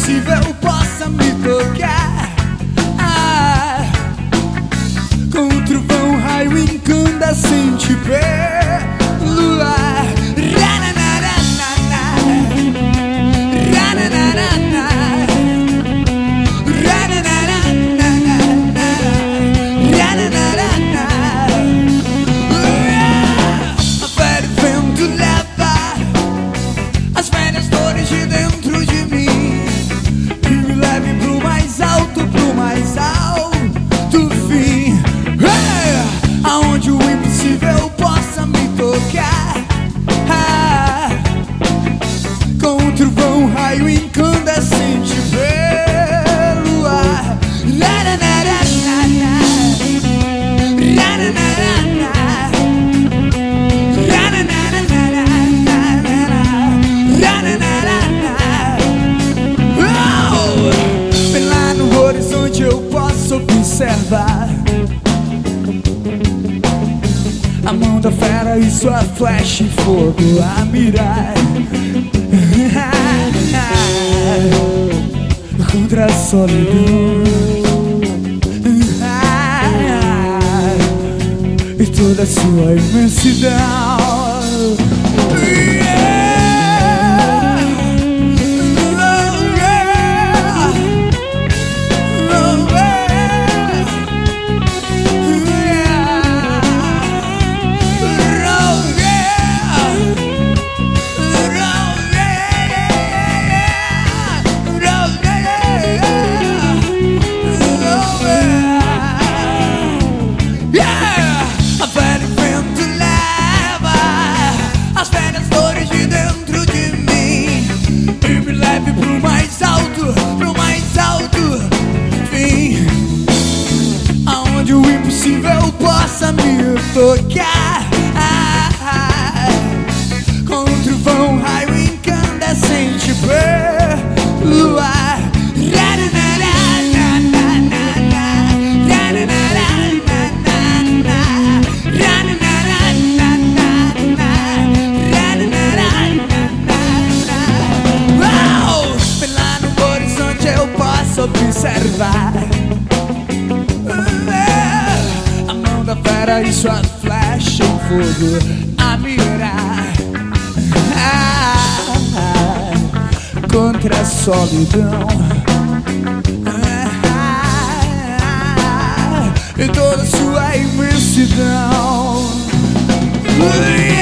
impossível possa me tocar. Com o trovão, raio incandescente pelo ar. Aonde o impossível possa me tocar. Com o trovão, raio incandescente pelo ar. Bem lá no horizonte eu posso observar a mão da fera e sua flecha e fogo a mirar contra a solidão e toda a sua imensidão. Possa me tocar. Com um trovão, raio incandescente pelo ar. Bem lá no horizonte eu posso observar da fera e sua flecha em fogo a mirar contra a solidão e toda a sua imensidão.